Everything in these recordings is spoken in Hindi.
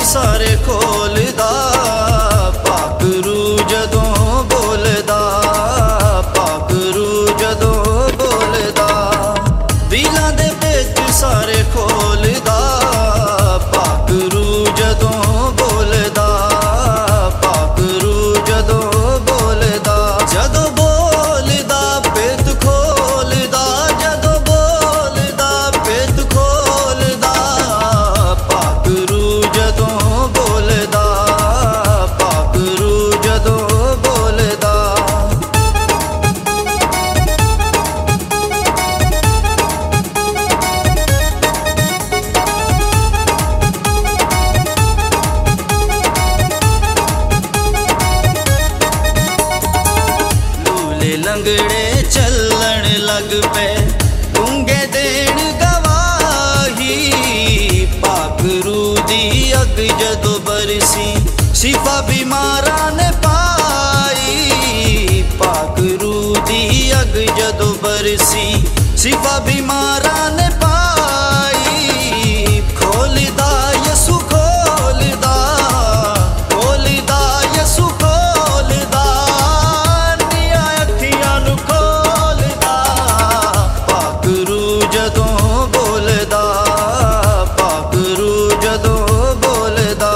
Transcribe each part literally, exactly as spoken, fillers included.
सारे खोलदा, पाक रूह जदों बोलदा, पाक रूह जदों बोलदा, दिलां दे विच सारे खोलदा, पाक रूह जदों बोलदा, पाक रूह जदों बोलदा, जदों बोलदा पेत खोलदा, जदों बोलदा पेत खोलदा, पाक रूह जदों बोलदा, पाक रूह जदों बोलदा। लूले लंगड़े चलन लग पे, गूंगे देण गवाही, पाक रूह दी अग जदों बरसी, शिफा बीमारां ने पाई, पाक रूह दी अग जदों बरसी, शिफा बीमारां ने पाई, खोलदा यसु खोलदा, खोलदा यसु खोलदा, निया अखियां नूं खोलदा, पाक रूह जदों बोलदा, पाक रूह जदों बोलदा।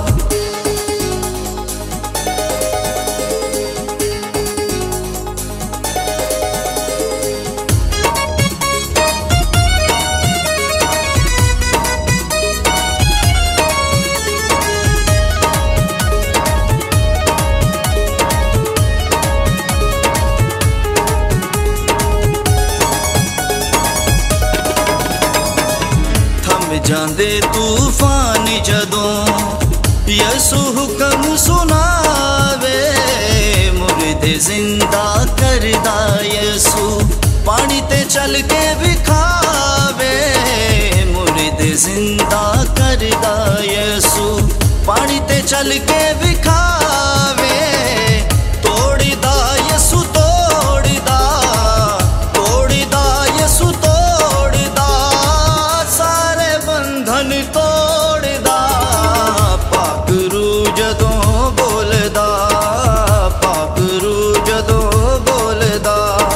थम जांदे तूफान जदों यसु हुक्म सुनावे, मुर्दे जिंदा करदा यसु, पानी ते चल के विखावे, मुर्दे जिंदा करदा यसु, पानी ते चल के विखावे, तोड़दा यसु तोड़दा, तोड़दा यसु तोड़दा, सारे बंधन तोड़दा, पाक रूह जदों बोलदा, पाक रूह जदों बोलदा।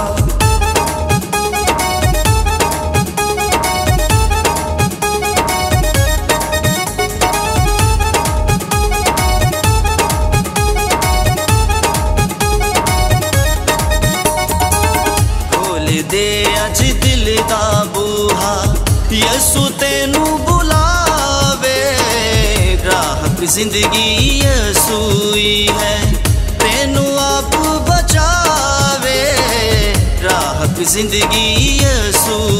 खोल दे अज दिल दा बूहा, यसु तेनू बुलावे, राहत जिंदगी यसु ही है, तेनू आप बचावे, राहत जिंदगी यसु